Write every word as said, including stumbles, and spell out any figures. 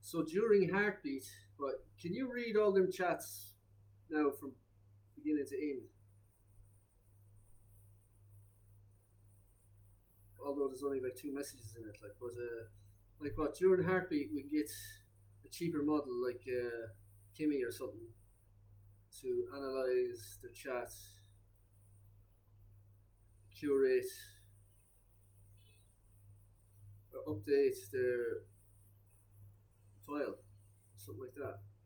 So during Heartbeat, right, can you read all them chats now from beginning to end? Although there's only like two messages in it, like, but uh, like what during Heartbeat we get a cheaper model like uh, Kimmy or something to analyze the chat, curate, or update their file, something like that.